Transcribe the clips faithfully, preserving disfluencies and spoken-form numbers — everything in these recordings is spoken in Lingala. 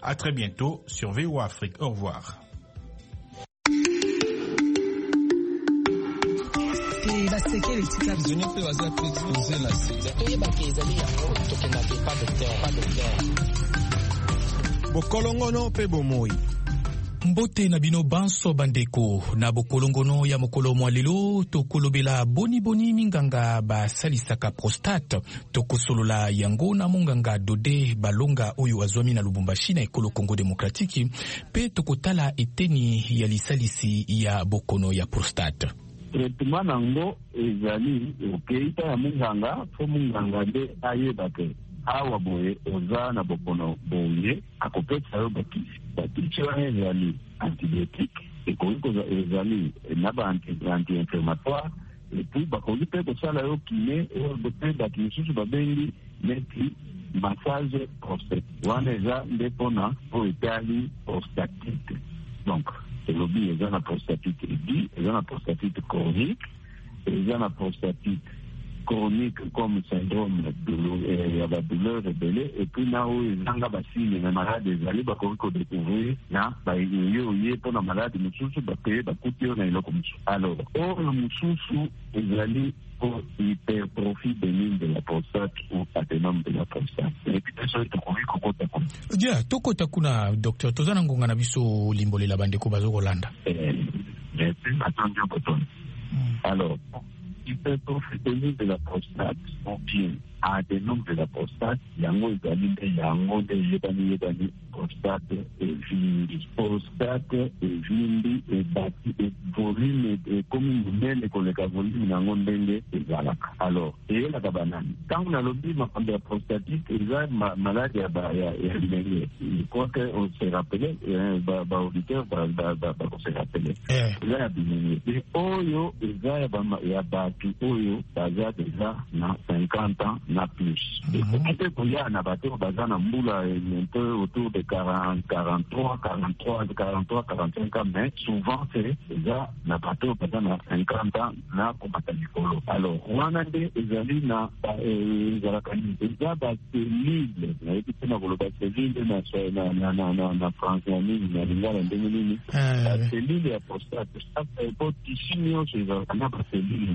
À très bientôt sur V O A Afrique. Au revoir. Bokolongono pe bomoi. Mbote na bino banso bandeko na bokolongono ya mokolo mwa lelo tokolobela boni boni minganga basalisaka prostate tokosolola yango na monganga Dode Balonga oyo azwami na Lubumbashi na ekolo Congo Demokratiki pe tokotala eteni ya lisalisi ya bokono ya prostate. Traitement nango ezali okeita ya munganga fo munganga de ayeba te awa boye oza na bokono boye akopesa yo bakisi bakisi wana ezali antibiotique ekoki koza ezali na ba anti-inflammatoire epuis bakoki mpe kosala yo kine mpe bato mosusu babengi neti massage prostate wana eza nde mpona po etali prostatite. Donc elobi eza na prostatite aigu, eza na prostatite chronique, eza na prostatite chronique comme syndrome de la douleur rebelle et puis na o ezanga basine na malade ezali bakoki ko découvrir na ba yo ye pour na malade mususu bape bakuti yo na iloko mususu. Alors oyo mususu ezali pour hypertrophie bénigne de la prostate ou adénome de la prostate. Et puis ça c'est koki kokota ko. Ja tokota kuna docteur tozana ngonga na biso limbolela bandeko bazokolanda. Eh mais puis attention koton. Alors hypertrophie bénigne de la prostate ou bien adénome de la prostate, yango ezali nde yango nde yebani yebani prostate evindi. Prostate evindi ebati volume ekomi monene koleka volume nango ndenge ezalaka. Alors eyelaka banani ntango nalobi makambo ya prostatite eza maladi ya bilenge. Je crois que on se rappelait baauditeur bakose rappele eza ya bilenge e oyo eza ya bato oyo baza deja na cinquante ans na plus. Et peut-être qu'il y a un abattoir basé en Mboula un peu autour de quarante, quarante-trois, quarante-trois, quarante-trois, quarante-cinq ans, mais souvent c'est déjà un abattoir basé en cinquante ans na Komatanikollo. Alors, Rwanda ezali na ezalakani eza baselile na epite na koloba selile na na na na na France na nini na lingala ndenge nini baselile ya prostate po tissu nyonso ezalakana baselile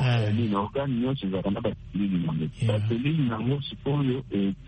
na organe nyonso ezalakana baselile na baselile nango sikoyo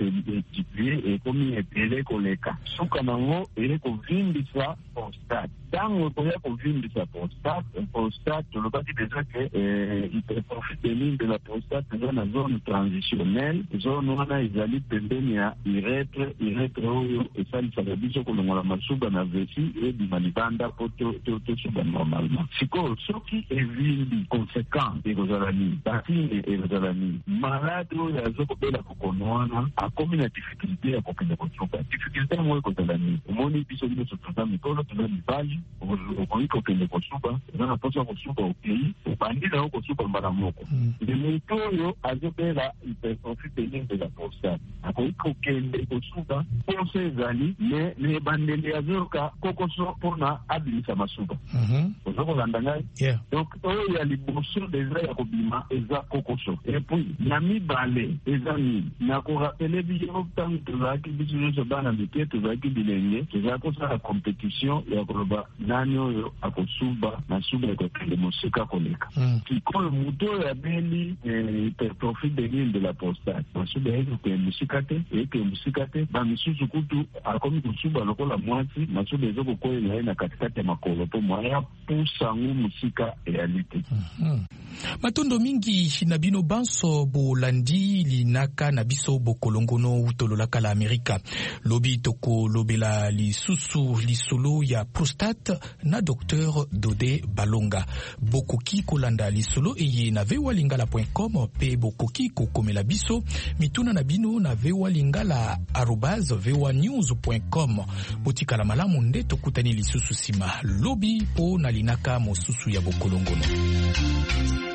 etipie ekomi epele koleka suka nango ele kovimbisa prostate ntango ekoya kovimbisa prostate prostate tolobaki deja ke hypertrophie bénigne de la prostate eza na zone transitionnelle zone wana ezali pembeni ya uretre uretre oyo esalisaka biso kolongola masuba na vesi ebima libanda po tosuba normalement sikoyo soki evimbi conséquent ekozala nini basine ekozala nini malade oyo azokobela kokono wana akomi na difficulté ya kokende kosuka difficulté yango ekozala nini omoni biso nyonso toza mikolo toza mibali okoki kokende kosuka eza na poso ya kosuka okei obandi na yo kosuka mbala moko nde moto oyo azobela hypertrophie bénigne de la prostate akoki kokende kosuka poso ezali me na ebandeli azoyoka kokoso mpona abimisa masuka ozokolanda ngai donc oyo ya liboso deja ya kobima eza kokoso epuis na mibale eza nini na korapele biso ntango tozalaki biso nyonso bana mike tozalaki bilenge tozalaki kosala compétition ya koloba nani oyo akosuba na suba ekokende mosika koleka sikoyo moto oyo abeli hypertrophie bénigne de la prostate masuba ekokende mosika te ekokende mosika te bamisusu kutu akomi kosuba lokola mwasi masuba ezokokoyela ye na katikati ya makolo mpo mwaya pusango mosika eyali te. Matondo mingi na bino banso bolandi linaka na biso bokolongono utololaka la Amerika lobi toko lobela lisusu lisolo ya prostate na docteur Dode Balonga bokoki kolanda lisolo eye na v o a lingala point com pe bokoki kokomela biso mituna na bino na v o a lingala arobase v o a news point com botikala malamu nde tokutani lisusu sima lobi po na linaka mosusu ya bokolongono.